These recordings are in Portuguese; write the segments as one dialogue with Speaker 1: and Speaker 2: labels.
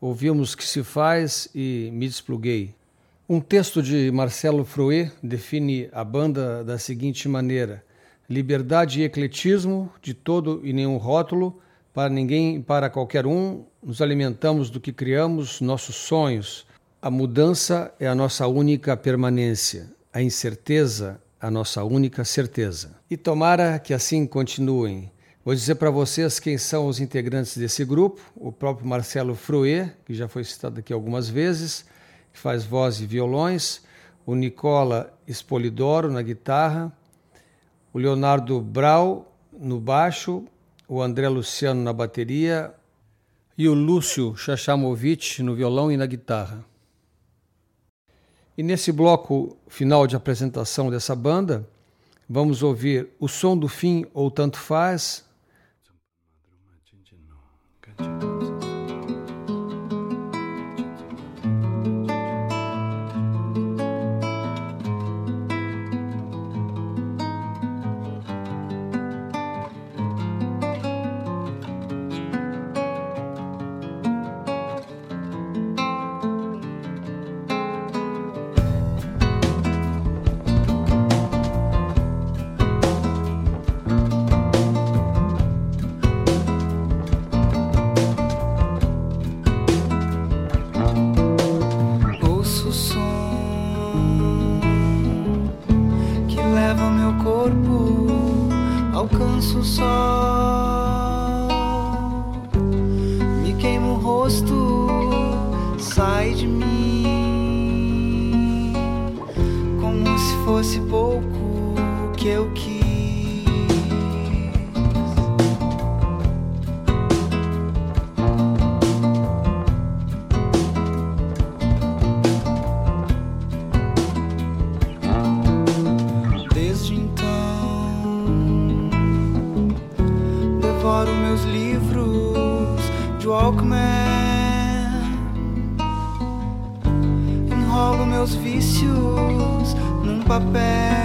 Speaker 1: ouvimos Que Se Faz e Me Despluguei. Um texto de Marcelo Frouet define a banda da seguinte maneira: liberdade e ecletismo, de todo e nenhum rótulo, para ninguém e para qualquer um, nos alimentamos do que criamos, nossos sonhos. A mudança é a nossa única permanência, a incerteza a nossa única certeza. E tomara que assim continuem. Vou dizer para vocês quem são os integrantes desse grupo: o próprio Marcelo Frouet, que já foi citado aqui algumas vezes, que faz voz e violões, o Nicola Spolidoro na guitarra, o Leonardo Brau no baixo, o André Luciano na bateria e o Lúcio Chachamovich no violão e na guitarra. E nesse bloco final de apresentação dessa banda, vamos ouvir O Som do Fim ou Tanto Faz.
Speaker 2: Alcanço o sol, me queima o rosto, sai de mim, como se fosse pouco que eu quis. Desde então devoro meus livros de Walkman, enrolo meus vícios num papel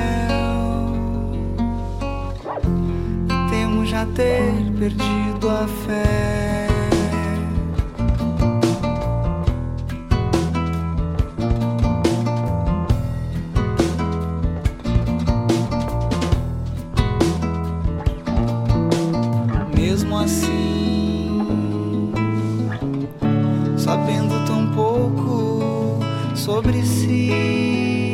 Speaker 2: e temo já ter perdido a fé. Mesmo assim, sabendo tão pouco sobre si,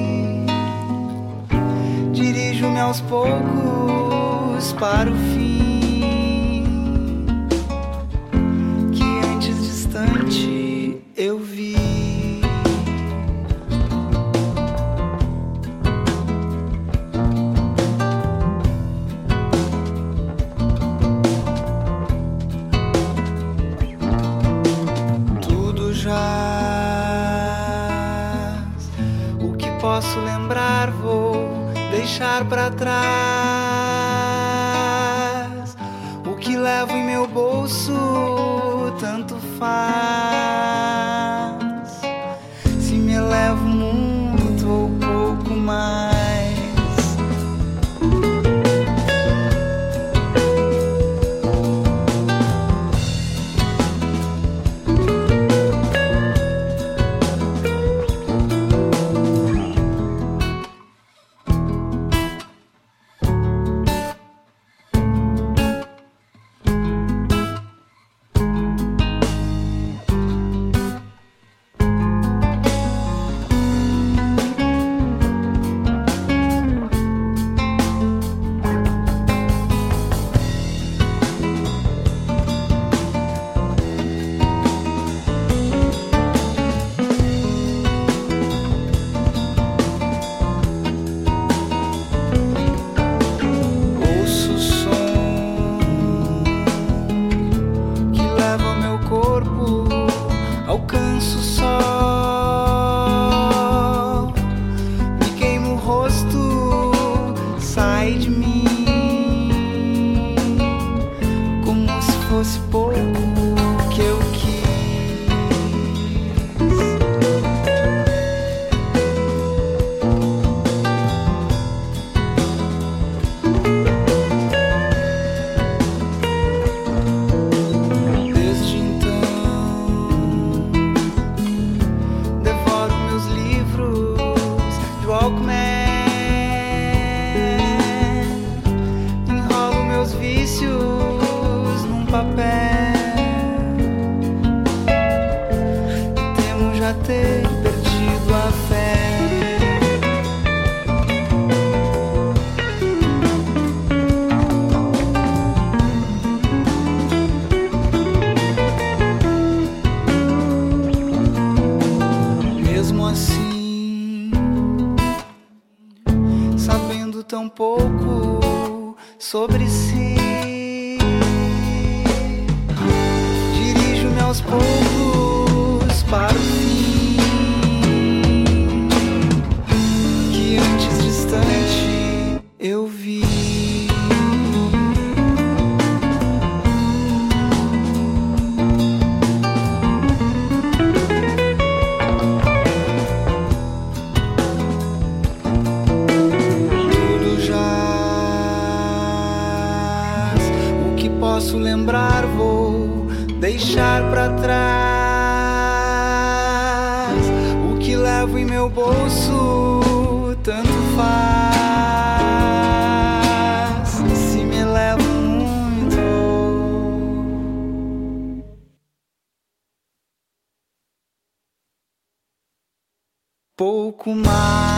Speaker 2: dirijo-me aos poucos para o fim que antes distante eu vi. O que posso lembrar vou deixar pra trás. O que levo em meu bolso tanto faz. Se me elevo muito ou pouco mais. ter perdido a fé. Mesmo assim, sabendo tão pouco sobre si, dirijo-me aos poucos para o fim, que antes distante eu vi. Tudo jaz, o que posso lembrar vou deixar pra trás. O que levo em meu bolso tanto faz. Se me levo muito, pouco mais.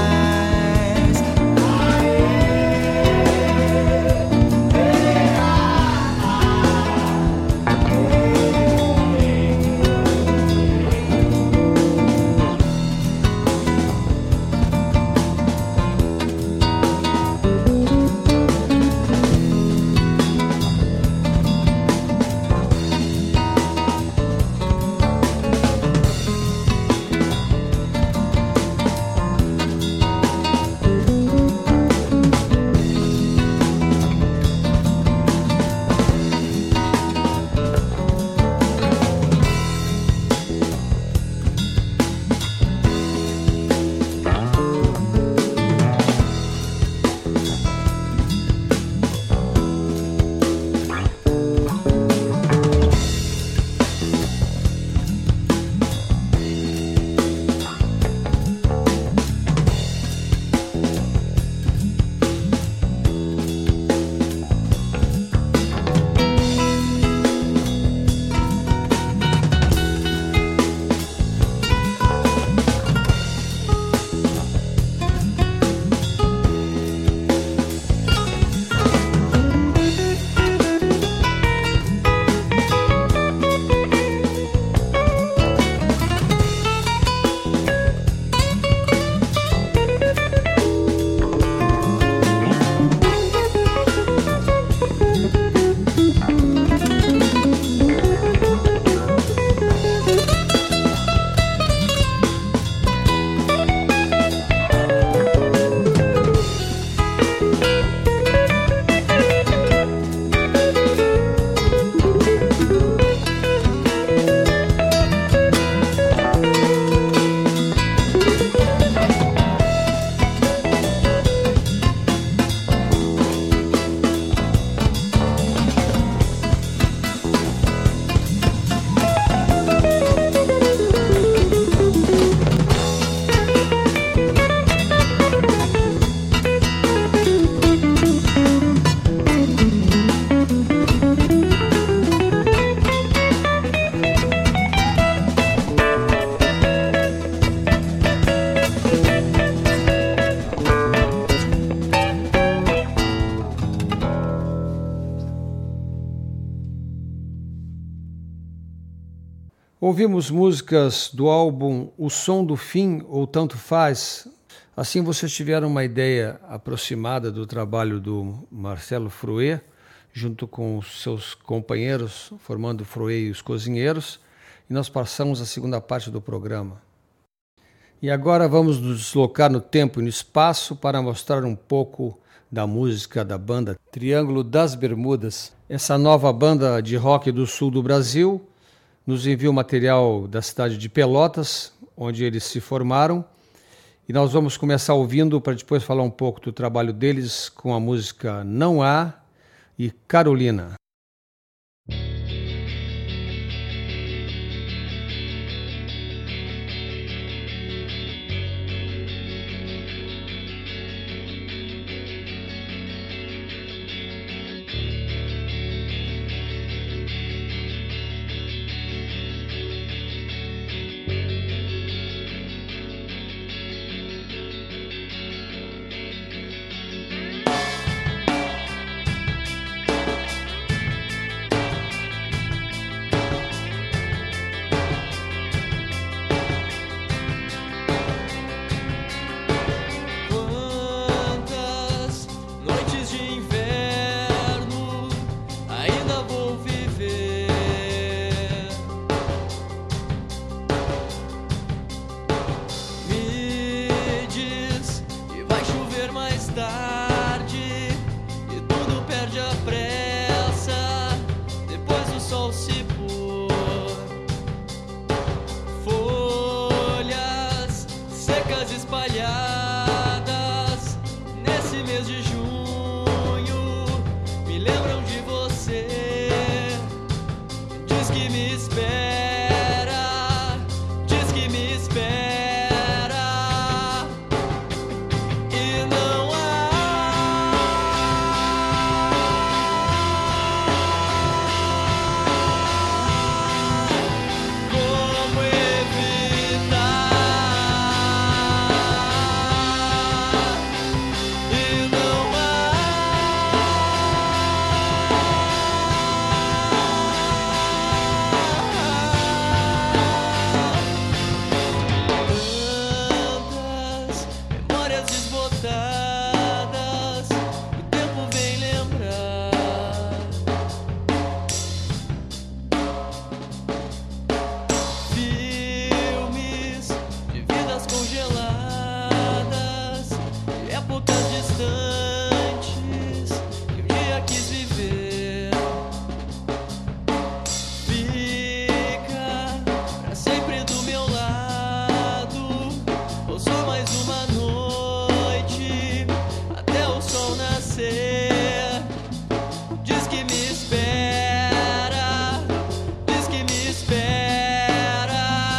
Speaker 1: Ouvimos músicas do álbum O Som do Fim ou Tanto Faz. Assim vocês tiveram uma ideia aproximada do trabalho do Marcelo Frouet, junto com os seus companheiros, formando o Frouet e os Cozinheiros, e nós passamos a segunda parte do programa. E agora vamos nos deslocar no tempo e no espaço para mostrar um pouco da música da banda Triângulo das Bermudas. Essa nova banda de rock do sul do Brasil nos enviou material da cidade de Pelotas, onde eles se formaram, e nós vamos começar ouvindo para depois falar um pouco do trabalho deles com a música Não Há e Carolina.
Speaker 3: espalhadas nesse mês de junho me lembram de você. Diz que me espera, diz que me espera e não há como evitar. E não tantas memórias desbotadas, o tempo vem lembrar. Filmes de vidas congeladas, de épocas distantes que um dia quis viver. Fica pra sempre do meu lado, ou só mais uma noite até o sol nascer. Diz que me espera, diz que me espera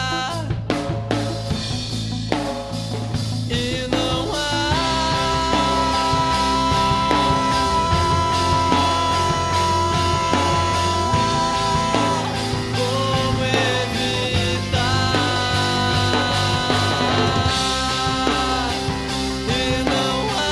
Speaker 3: e não há como evitar. E não há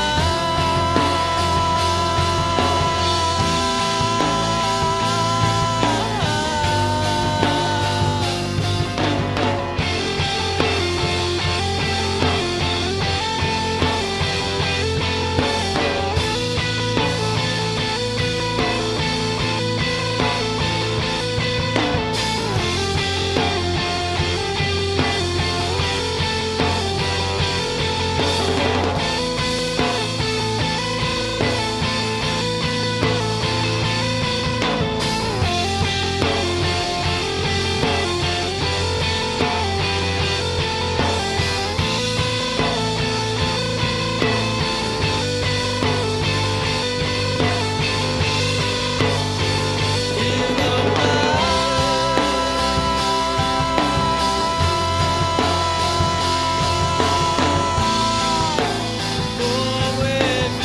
Speaker 3: como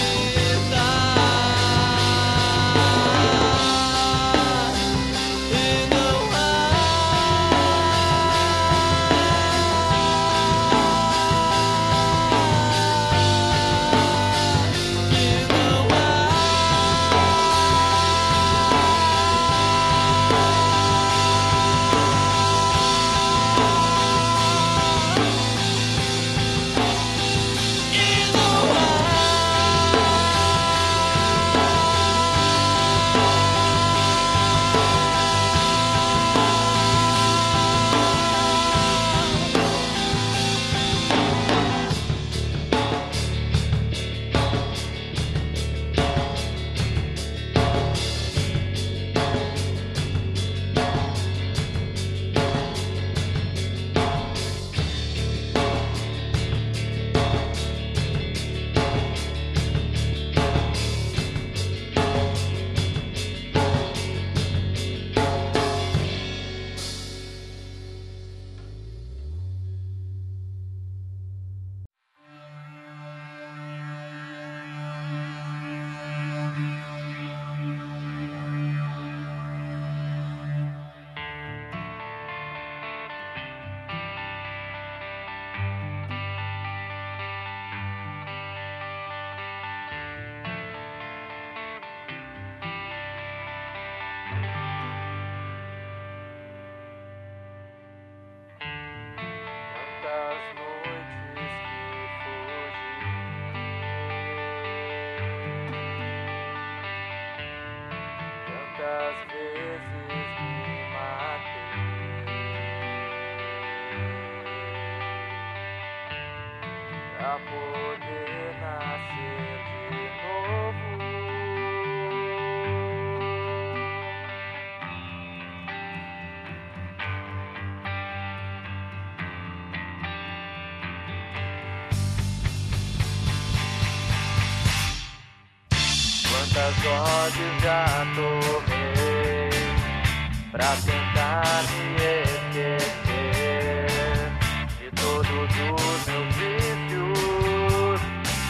Speaker 3: evitar. E não Quantas noites que fugi, tantas vezes me matei pra poder nascer de novo. as vozes da torre pra tentar me esquecer de todos os meus vícios.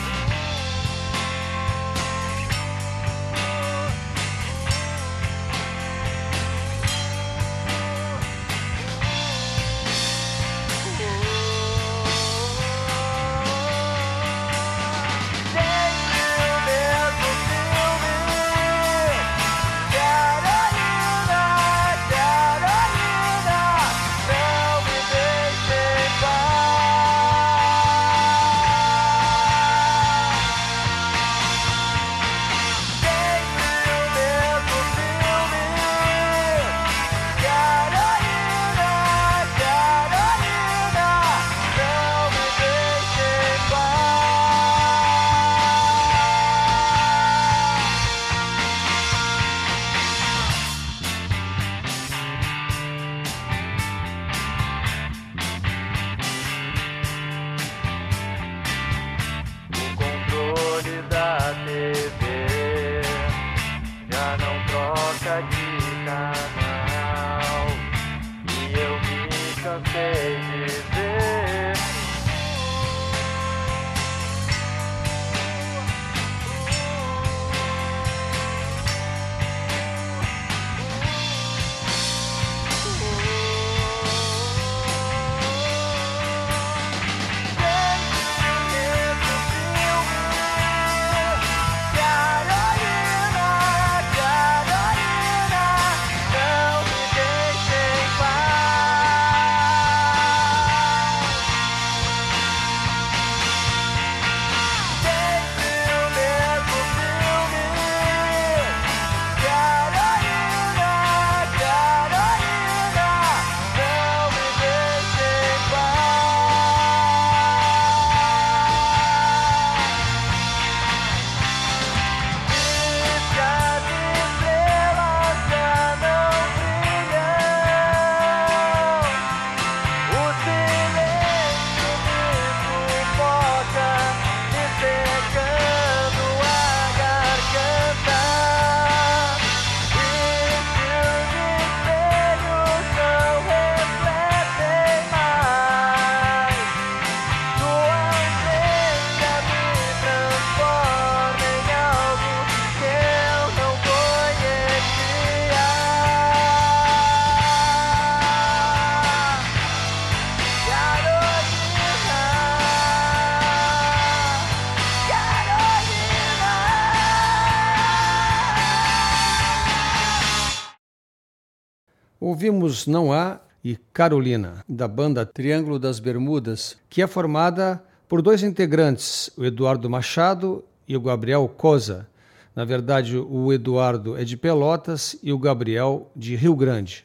Speaker 1: Ouvimos Não Há e Carolina, da banda Triângulo das Bermudas, que é formada por dois integrantes, o Eduardo Machado e o Gabriel Cosa. Na verdade, o Eduardo é de Pelotas e o Gabriel de Rio Grande.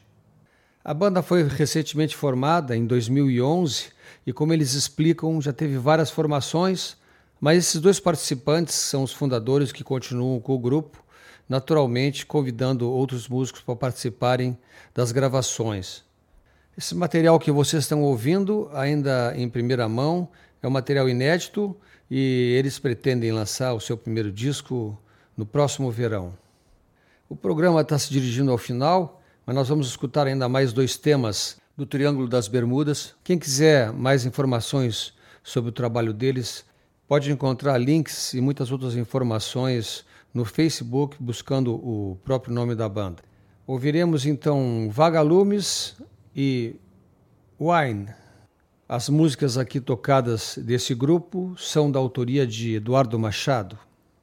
Speaker 1: A banda foi recentemente formada em 2011 e, como eles explicam, já teve várias formações, mas esses dois participantes são os fundadores que continuam com o grupo, naturalmente convidando outros músicos para participarem das gravações. Esse material que vocês estão ouvindo, ainda em primeira mão, é um material inédito e eles pretendem lançar o seu primeiro disco no próximo verão. O programa está se dirigindo ao final, mas nós vamos escutar ainda mais dois temas do Triângulo das Bermudas. Quem quiser mais informações sobre o trabalho deles, pode encontrar links e muitas outras informações no Facebook, buscando o próprio nome da banda. Ouviremos então Vagalumes e Wine. As músicas aqui tocadas desse grupo são da autoria de Eduardo Machado.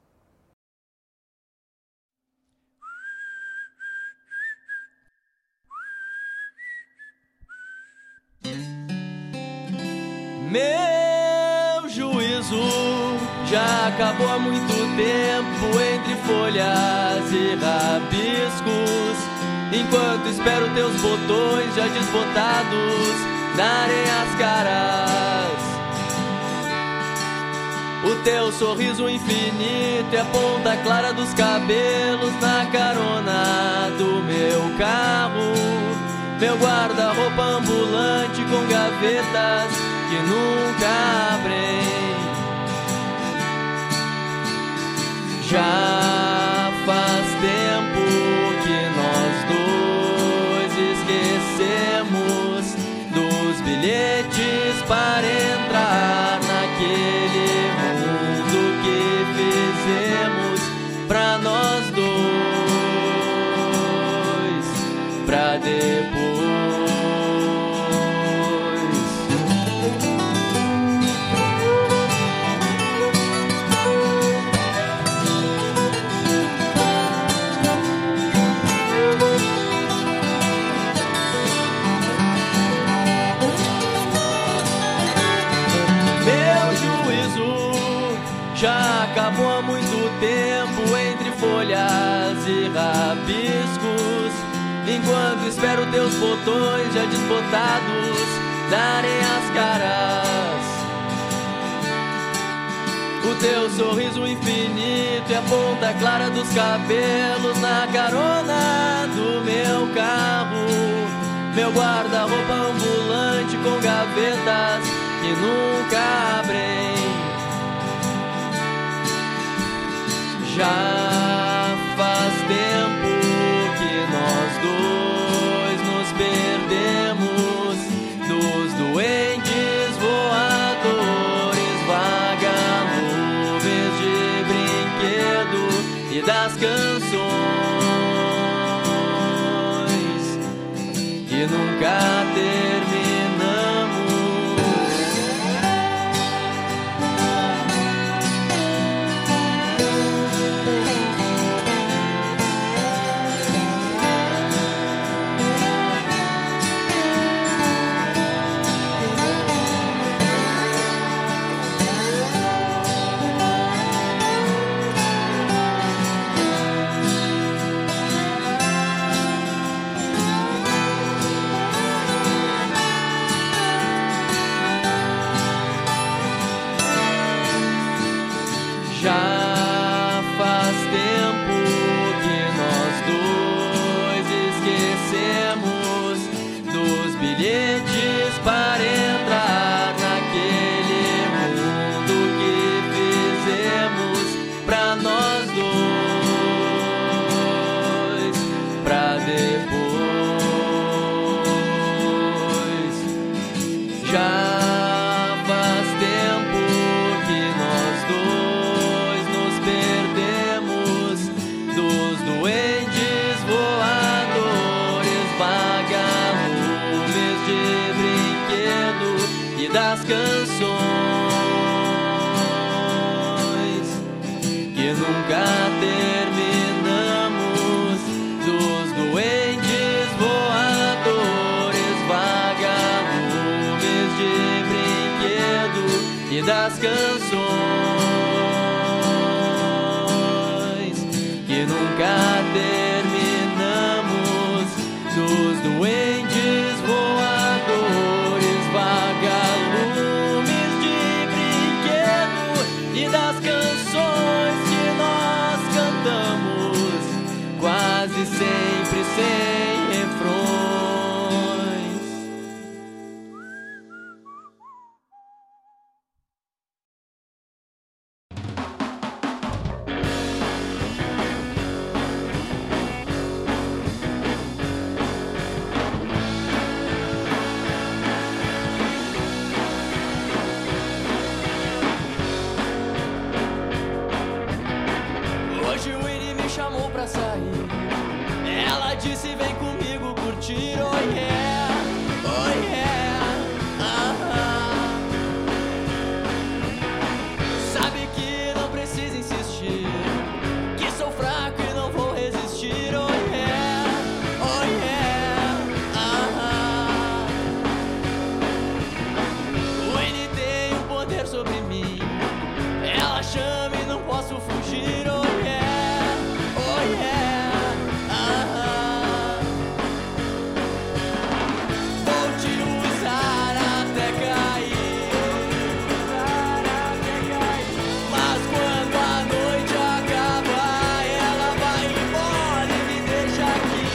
Speaker 3: Meu juízo já acabou há muito tempo entre folhas e rabiscos, enquanto espero teus botões já desbotados darem as caras. O teu sorriso infinito é a ponta clara dos cabelos na carona do meu carro, meu guarda-roupa ambulante com gavetas que nunca abrem. Já juízo já acabou há muito tempo entre folhas e rabiscos, enquanto espero teus botões já desbotados darem as caras. O teu sorriso infinito e a ponta clara dos cabelos na carona do meu carro, meu guarda-roupa ambulante com gavetas que nunca abrem. Já faz tempo que nós dois nos perdemos dos doentes voadores, vagalumes de brinquedo e das canções que nunca terminamos. Já faz tempo que nós dois esquecemos dos bilhetes para entrar naquele mundo que fizemos pra nós dois, pra depois. Já faz tempo que nós dois nos perdemos dos doentes voadores, vagalumes de brinquedo e das canções que nunca terminamos. Dos doentes voadores, vagalumes de brinquedo e das canções que nunca terminamos. Dos doentes voadores, vagalumes de brinquedo e das canções que nós cantamos, quase sempre sem refrões. Hoje o Winnie me chamou pra sair. Ela disse vem comigo curtir, oh yeah, oh yeah, Sabe que não precisa insistir, que sou fraco e não vou resistir, oh yeah, oh yeah, Winnie tem um poder sobre mim. Ela chama e não posso fugir, oh yeah, oh yeah, Vou te usar até cair, mas quando a noite acabar, ela vai embora e me deixa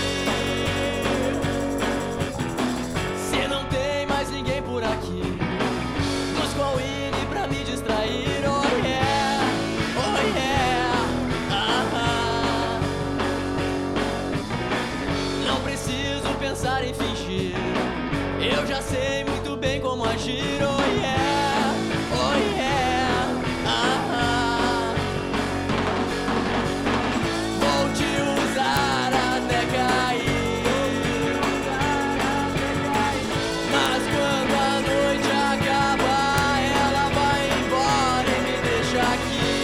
Speaker 3: aqui. Se não tem mais ninguém por aqui, busco a Winnie pra me distrair, oh yeah, oh yeah, Não preciso pensar em fingir, eu já sei muito bem como agir, oh yeah, oh yeah, Vou te usar até cair, mas quando a noite acabar, ela vai embora e me deixa aqui.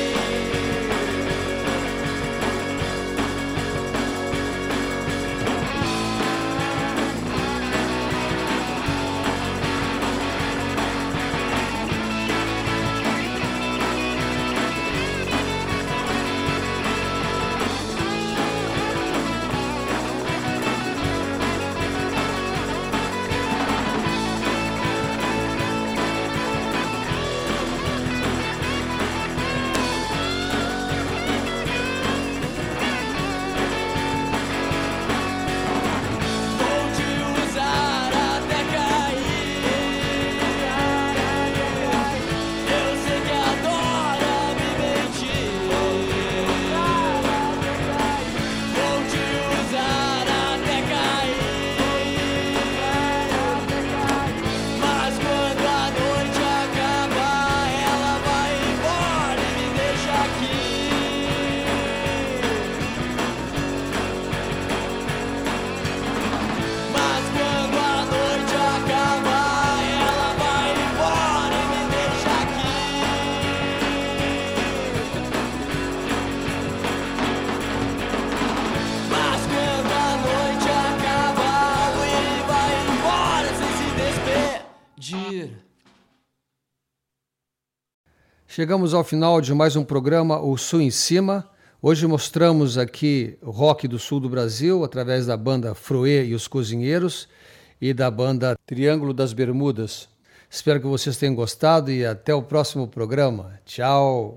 Speaker 1: Chegamos ao final de mais um programa, O Sul em Cima. Hoje mostramos aqui o rock do sul do Brasil, através da banda Froê e os Cozinheiros e da banda Triângulo das Bermudas. Espero que vocês tenham gostado e até o próximo programa. Tchau!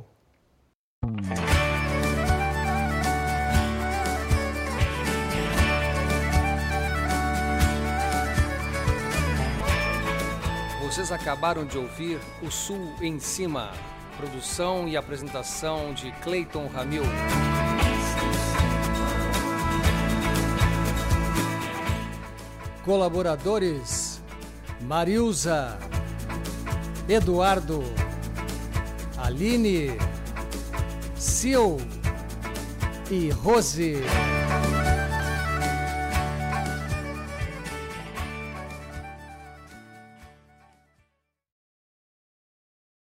Speaker 1: Vocês acabaram de ouvir O Sul em Cima. Produção e apresentação de Cleiton Ramil. Colaboradores: Marilza, Eduardo, Aline, Sil e Rose.